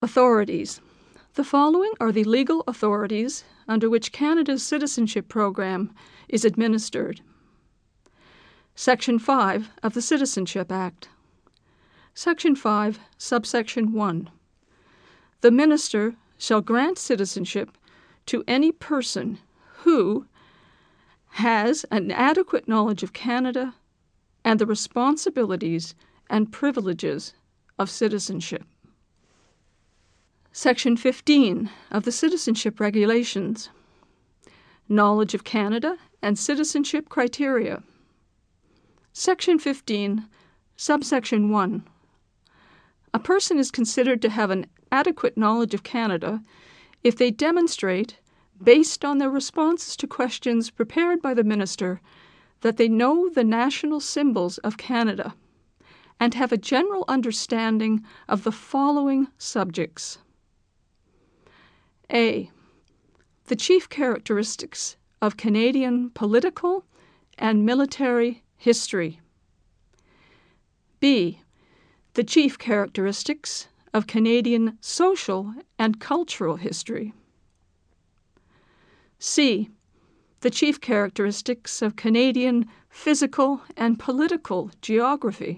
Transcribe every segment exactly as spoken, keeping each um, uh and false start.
Authorities. The following are the legal authorities under which Canada's citizenship program is administered. Section five of the Citizenship Act. Section five, subsection one. The Minister shall grant citizenship to any person who has an adequate knowledge of Canada and the responsibilities and privileges of citizenship. Section fifteen of the Citizenship Regulations. Knowledge of Canada and citizenship criteria. Section fifteen, subsection one. A person is considered to have an adequate knowledge of Canada if they demonstrate, based on their responses to questions prepared by the Minister, that they know the national symbols of Canada and have a general understanding of the following subjects. A. The chief characteristics of Canadian political and military history. B. The chief characteristics of Canadian social and cultural history. C. The chief characteristics of Canadian physical and political geography.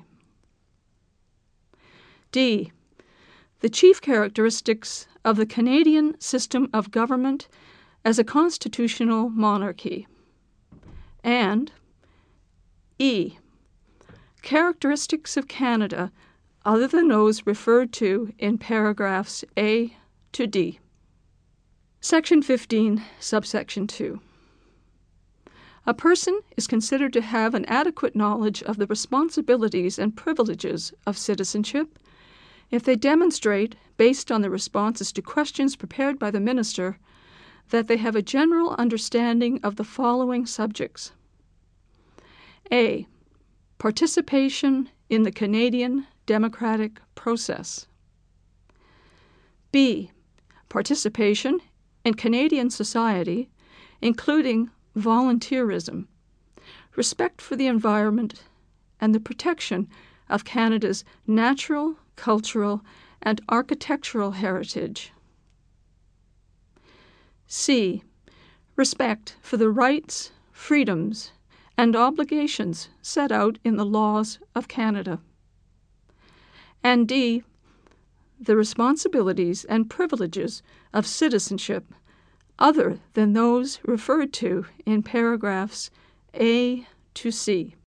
D. The chief characteristics of the Canadian system of government as a constitutional monarchy. And E. Characteristics of Canada other than those referred to in paragraphs A to D. Section fifteen, subsection two. A person is considered to have an adequate knowledge of the responsibilities and privileges of citizenship if they demonstrate, based on the responses to questions prepared by the Minister, that they have a general understanding of the following subjects. A. Participation in the Canadian democratic process. B. Participation in Canadian society, including volunteerism, respect for the environment, and the protection of Canada's natural, cultural, and architectural heritage. C. Respect for the rights, freedoms, and obligations set out in the laws of Canada. And D. The responsibilities and privileges of citizenship other than those referred to in paragraphs A to C.